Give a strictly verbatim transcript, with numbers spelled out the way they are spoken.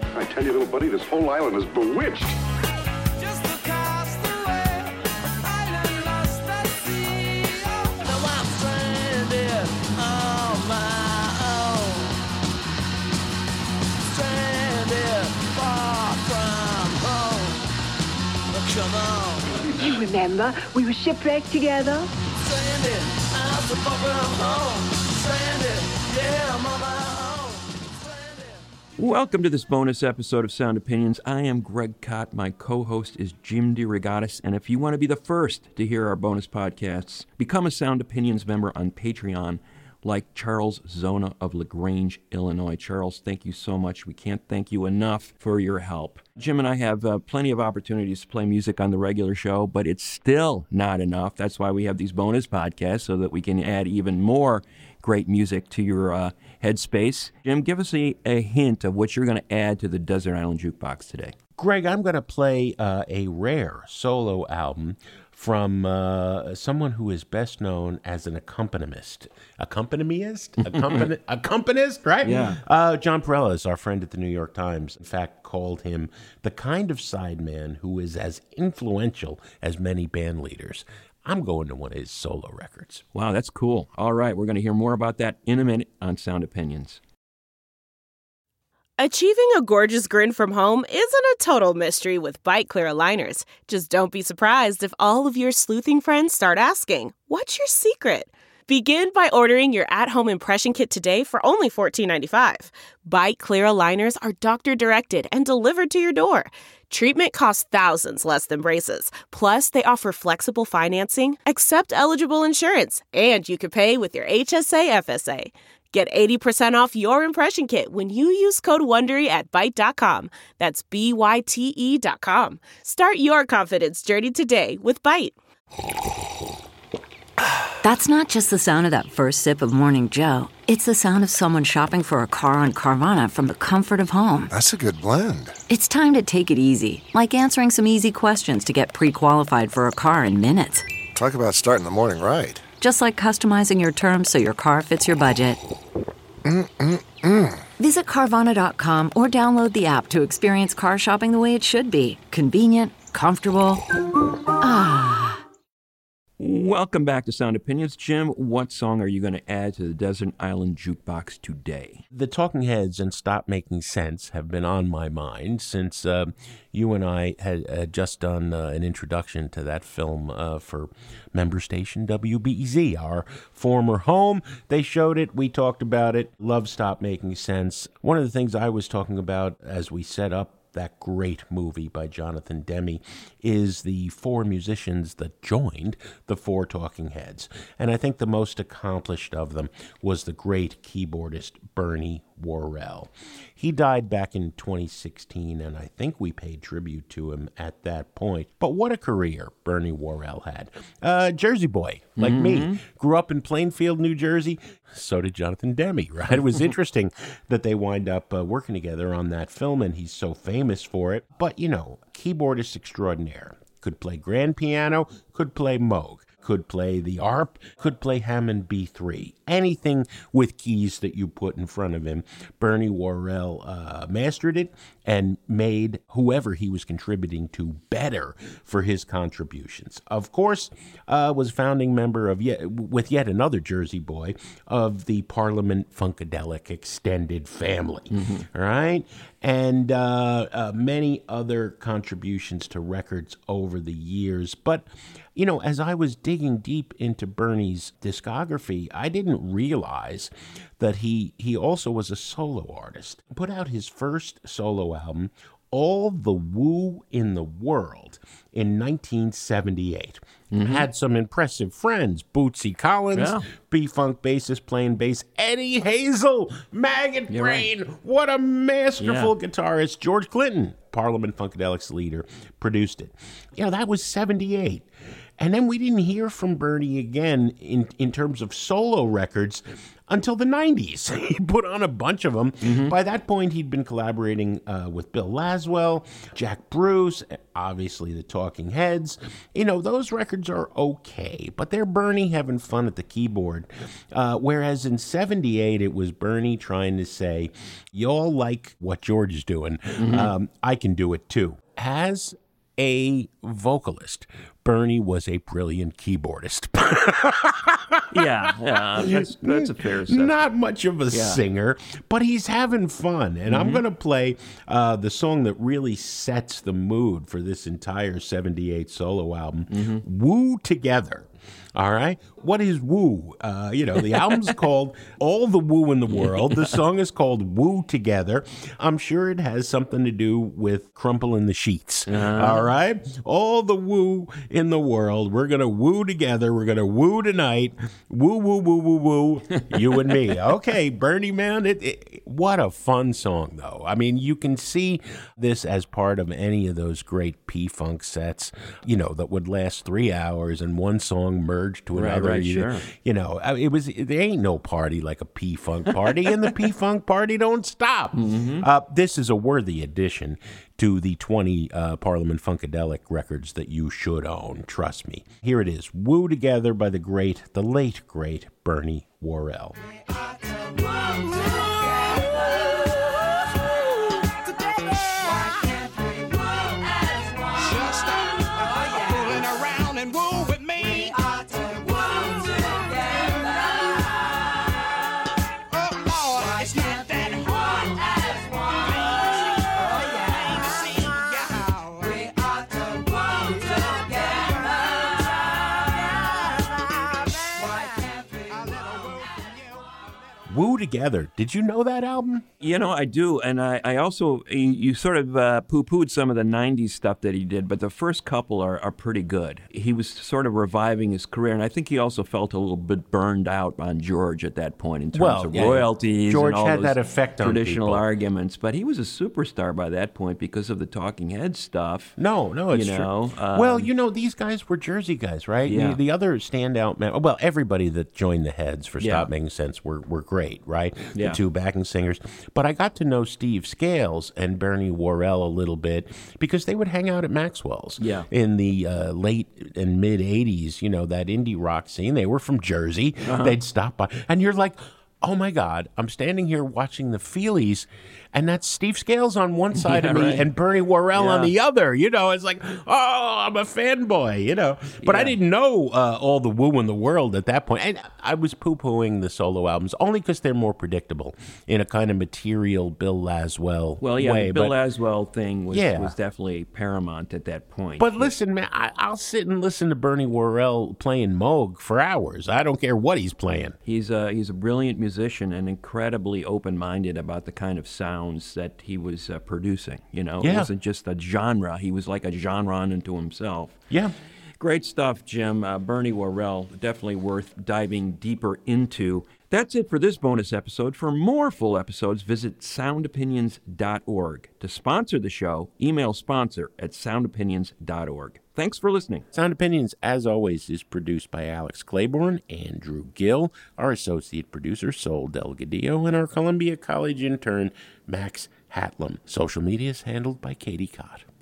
I tell you, little buddy, this whole island is bewitched. Just across the way, island lost at sea. Now I'm stranded on my own. Stranded far from home. Come on. You remember, we were shipwrecked together. Stranded, I'm so far from home. Stranded, yeah, I'm on my own. Welcome to this bonus episode of Sound Opinions. I am Greg Kot. My co-host is Jim DeRogatis. And if you want to be the first to hear our bonus podcasts, become a Sound Opinions member on Patreon, like Charles Zona of LaGrange, Illinois. Charles, thank you so much. We can't thank you enough for your help. Jim and I have uh, plenty of opportunities to play music on the regular show, but it's still not enough. That's why we have these bonus podcasts, so that we can add even more great music to your uh, headspace. Jim, give us a, a hint of what you're going to add to the Desert Island Jukebox today. Greg, I'm going to play uh, a rare solo album from uh, someone who is best known as an accompanist. Accompanist? Accompani- accompanist, right? Yeah. Uh, John Perella, our friend at the New York Times, in fact, called him the kind of sideman who is as influential as many band leaders. I'm going to one of his solo records. Wow, that's cool. All right, we're going to hear more about that in a minute on Sound Opinions. Achieving a gorgeous grin from home isn't a total mystery with Byte Clear aligners. Just don't be surprised if all of your sleuthing friends start asking, "What's your secret?" Begin by ordering your at-home impression kit today for only fourteen ninety-five. Byte Clear aligners are doctor-directed and delivered to your door. Treatment costs thousands less than braces. Plus, they offer flexible financing, accept eligible insurance, and you can pay with your H S A F S A. Get eighty percent off your impression kit when you use code WONDERY at byte dot com. That's B Y T E dot com. Start your confidence journey today with Byte. That's not just the sound of that first sip of Morning Joe. It's the sound of someone shopping for a car on Carvana from the comfort of home. That's a good blend. It's time to take it easy, like answering some easy questions to get pre-qualified for a car in minutes. Talk about starting the morning right. Just like customizing your terms so your car fits your budget. Mm-mm-mm. Visit Carvana dot com or download the app to experience car shopping the way it should be. Convenient, comfortable. Ah. Welcome back to Sound Opinions. Jim, what song are you going to add to the Desert Island Jukebox today? The Talking Heads and Stop Making Sense have been on my mind since uh, you and I had uh, just done uh, an introduction to that film uh, for member station W B E Z, our former home. They showed it. We talked about it. Love Stop Making Sense. One of the things I was talking about as we set up that great movie by Jonathan Demme is the four musicians that joined the four Talking Heads. And I think the most accomplished of them was the great keyboardist Bernie Worrell. He died back in twenty sixteen, and I think we paid tribute to him at that point. But what a career Bernie Worrell had. Uh, Jersey boy, like mm-hmm. me. Grew up in Plainfield, New Jersey. So did Jonathan Demme, right? It was interesting that they wind up uh, working together on that film, and he's so famous for it. But, you know, keyboardist extraordinaire. Could play grand piano, could play Moog. Could play the A R P, could play Hammond B three. Anything with keys that you put in front of him, Bernie Worrell uh, mastered it and made whoever he was contributing to better for his contributions. Of course, uh, was founding member of yet with yet another Jersey boy of the Parliament Funkadelic extended family. Mm-hmm. All right? And uh, uh, many other contributions to records over the years. But, you know, as I was digging deep into Bernie's discography, I didn't realize that he, he also was a solo artist. He put out his first solo album, All the Woo in the World, in nineteen seventy-eight. Mm-hmm. Had some impressive friends, Bootsy Collins, yeah. B-Funk bassist playing bass, Eddie Hazel, Maggot You're Brain, right. What a masterful yeah. guitarist. George Clinton, Parliament Funkadelic's leader, produced it. You know, that was seventy-eight. And then we didn't hear from Bernie again in, in terms of solo records until the nineties. He put on a bunch of them. Mm-hmm. By that point, he'd been collaborating uh, with Bill Laswell, Jack Bruce, obviously the Talking Heads. You know, those records are okay, but they're Bernie having fun at the keyboard. Uh, whereas in seventy-eight, it was Bernie trying to say, y'all like what George is doing. Mm-hmm. Um, I can do it too. As a vocalist, Bernie was a brilliant keyboardist. yeah, yeah, that's, that's a fair assessment. Not much of a yeah. singer, but he's having fun. And mm-hmm. I'm going to play uh, the song that really sets the mood for this entire seventy-eight solo album, mm-hmm. Woo Together. All right. What is Woo? Uh, you know, the album's called All the Woo in the World. The song is called Woo Together. I'm sure it has something to do with Crumple in the Sheets. Uh-huh. All right. All the woo in the world. We're going to woo together. We're going to woo tonight. Woo, woo, woo, woo, woo. You and me. Okay, Bernie, man. It, it, what a fun song, though. I mean, you can see this as part of any of those great P-Funk sets, you know, that would last three hours and one song merged to another. Right, right, you, sure. you know, it was. There ain't no party like a P-Funk party, and the P-Funk party don't stop. Mm-hmm. Uh, this is a worthy addition to the twenty uh, Parliament Funkadelic records that you should own. Trust me. Here it is, Woo Together by the great, the late great Bernie Worrell. Woo Together. Did you know that album? You know, I do. And I, I also, you, you sort of uh, poo-pooed some of the nineties stuff that he did, but the first couple are, are pretty good. He was sort of reviving his career, and I think he also felt a little bit burned out on George at that point in terms well, of yeah, royalties George and all had those that effect on traditional people. arguments. But he was a superstar by that point because of the Talking Heads stuff. No, no, it's you know, true. Um, well, you know, these guys were Jersey guys, right? Yeah. The, the other standout, man, well, everybody that joined the Heads for Yeah. Stop Making Sense were, were great, right? Yeah. The two backing singers. But I got to know Steve Scales and Bernie Worrell a little bit because they would hang out at Maxwell's Yeah. in the uh, late and mid eighties, you know, that indie rock scene. They were from Jersey. Uh-huh. They'd stop by. And you're like, oh my God, I'm standing here watching the Feelies, and that's Steve Scales on one side Yeah, of me right. and Bernie Worrell Yeah. on the other. You know, it's like, oh, I'm a fanboy, you know. But I Yeah. didn't know uh, all the woo in the world at that point. And I was poo-pooing the solo albums only because they're more predictable in a kind of material Bill Laswell Well, yeah, way. the Bill but, Laswell thing was, Yeah. was definitely paramount at that point. but listen, man, I, I'll sit and listen to Bernie Worrell playing Moog for hours. I don't care what he's playing. He's a, he's a brilliant musician and incredibly open-minded about the kind of sounds that he was uh, producing. You know, Yeah. it wasn't just a genre. He was like a genre unto himself. Yeah. Great stuff, Jim. Uh, Bernie Worrell, definitely worth diving deeper into. That's it for this bonus episode. For more full episodes, visit sound opinions dot org. To sponsor the show, email sponsor at sound opinions dot org. Thanks for listening. Sound Opinions, as always, is produced by Alex Claiborne, Andrew Gill, our associate producer, Sol Delgadillo, and our Columbia College intern, Max Hatlam. Social media is handled by Katie Cott.